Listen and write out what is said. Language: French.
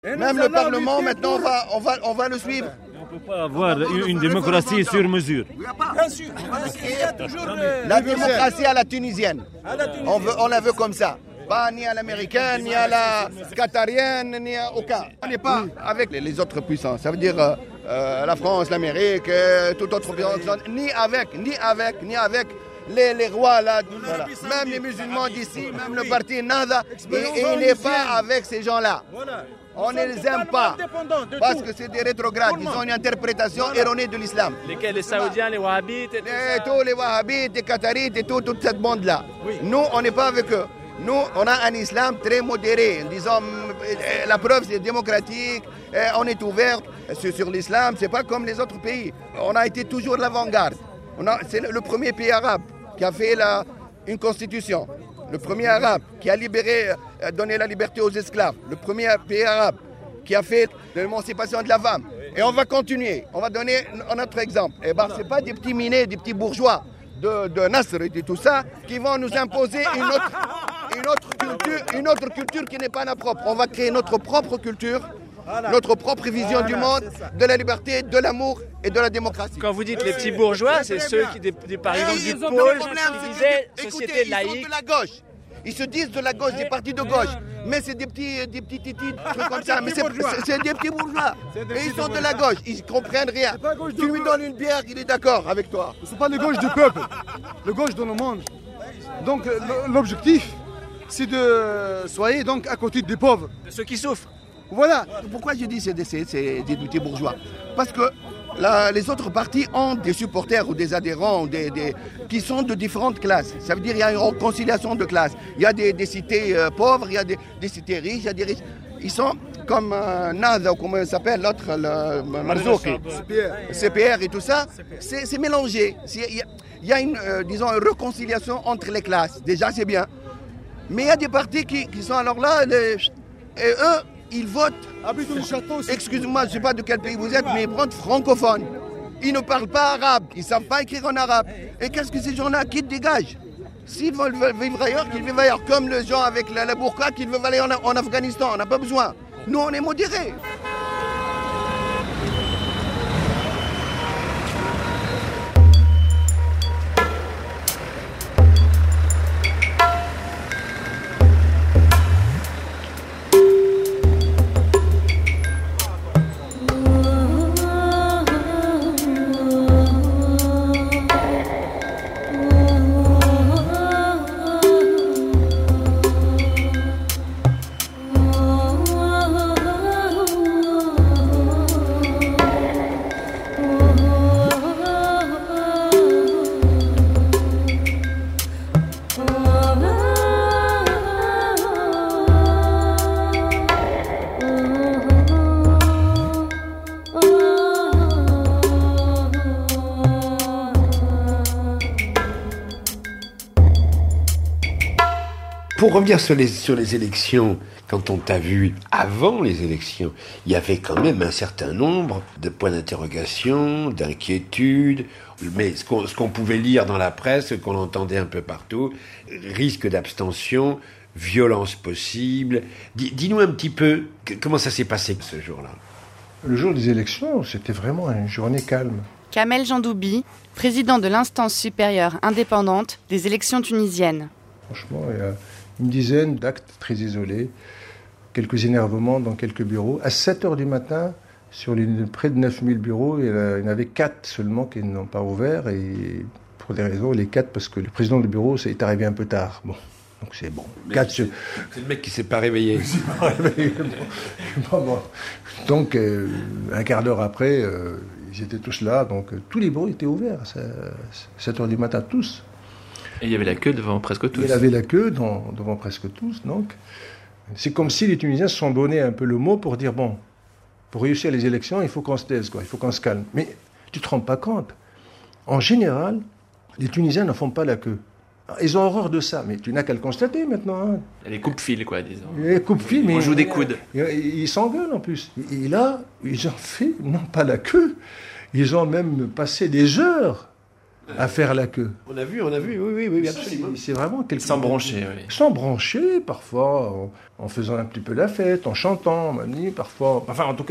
Même le Parlement, maintenant, on va le suivre. On ne peut pas avoir une démocratie sur mesure. Bien sûr. La démocratie à la tunisienne. On la veut comme ça. Pas ni à l'américaine, ni à la qatarienne, ni à aucun. On n'est pas avec les autres puissances. Ça veut dire la France, l'Amérique, toute autre puissance. Ni avec les rois là. Voilà. Même les musulmans d'ici, même le parti Nada, il n'est pas avec ces gens-là. On ne les aime pas, parce que c'est des rétrogrades, ils ont une interprétation erronée de l'islam. Lesquels, les Saoudiens, les Wahhabites tous les Wahhabites, les Qatarites et toute cette bande-là. Oui. Nous, on n'est pas avec eux. Nous, on a un islam très modéré. Disons, la preuve, c'est démocratique, on est ouvert sur l'islam, c'est pas comme les autres pays. On a été toujours l'avant-garde. C'est le premier pays arabe qui a fait une constitution. Le premier arabe qui a donné la liberté aux esclaves. Le premier pays arabe qui a fait l'émancipation de la femme. Et on va continuer. On va donner un autre exemple. Et ben, ce n'est pas des petits minés, des petits bourgeois de Nasr et de tout ça qui vont nous imposer une autre culture qui n'est pas la propre. On va créer notre propre culture, notre propre vision du monde, de la liberté, de l'amour et de la démocratie. Quand vous dites les petits bourgeois, c'est ceux qui, par exemple, du pôle, qui disaient société laïque. Ils se disent de la gauche, des partis de gauche. Mais c'est des petits titis, trucs comme ça. Mais c'est des petits bourgeois. Et ils sont de la gauche. Ils ne comprennent rien. Tu lui donnes une bière, il est d'accord avec toi. Ce n'est pas le gauche du peuple. Le gauche de le monde. Donc l'objectif, c'est de soyez donc à côté des pauvres. De ceux qui souffrent. Voilà. Pourquoi je dis c'est des petits bourgeois? Parce que les autres partis ont des supporters ou des adhérents qui sont de différentes classes. Ça veut dire qu'il y a une réconciliation de classes. Il y a des cités pauvres, il y a des cités riches, il y a des riches. Ils sont comme Nada, ou comment il s'appelle, l'autre, le Marzouki, CPR et tout ça. C'est mélangé. Il y a une réconciliation entre les classes. Déjà, c'est bien. Mais il y a des partis qui sont alors là, et eux, ils votent. Excusez-moi, je ne sais pas de quel pays vous êtes, mais ils votent francophones. Ils ne parlent pas arabe, ils ne savent pas écrire en arabe. Et qu'est-ce que ces gens-là qui dégagent? S'ils veulent vivre ailleurs, qu'ils vivent ailleurs. Comme les gens avec la burqa qui veulent aller en Afghanistan, on n'a pas besoin. Nous, on est modérés. Pour revenir sur les élections, quand on t'a vu avant les élections, il y avait quand même un certain nombre de points d'interrogation, d'inquiétudes, mais ce qu'on pouvait lire dans la presse, ce qu'on entendait un peu partout, risque d'abstention, violence possible. Dis-nous un petit peu comment ça s'est passé ce jour-là. Le jour des élections, c'était vraiment une journée calme. Kamel Jandoubi, président de l'instance supérieure indépendante des élections tunisiennes. Franchement, il y a une dizaine d'actes très isolés, quelques énervements dans quelques bureaux. À 7h du matin, sur près de 9000 bureaux, il y en avait 4 seulement qui n'ont pas ouvert. Et pour des raisons, les 4, parce que le président du bureau est arrivé un peu tard. Bon, donc c'est bon. C'est le mec qui ne s'est pas réveillé. Bon. Donc, un quart d'heure après, ils étaient tous là. Donc, tous les bureaux étaient ouverts. 7h du matin, tous. Et il y avait la queue devant presque tous. Il y avait la queue devant presque tous, donc. C'est comme si les Tunisiens se sont donné un peu le mot pour dire, bon, pour réussir les élections, il faut qu'on se taise, il faut qu'on se calme. Mais tu ne te rends pas compte. En général, les Tunisiens ne font pas la queue. Ils ont horreur de ça, mais tu n'as qu'à le constater maintenant. Hein. Les coupes-fils, quoi, disons. Les coupes-fils, mais... On joue des coudes. Ils s'engueulent, en plus. Et là, ils ont fait, non pas la queue, ils ont même passé des heures à faire la queue. On a vu, oui, absolument. C'est vraiment quelque Sans broncher, oui. Sans broncher, parfois, en faisant un petit peu la fête, en chantant, parfois. Enfin, en tout cas,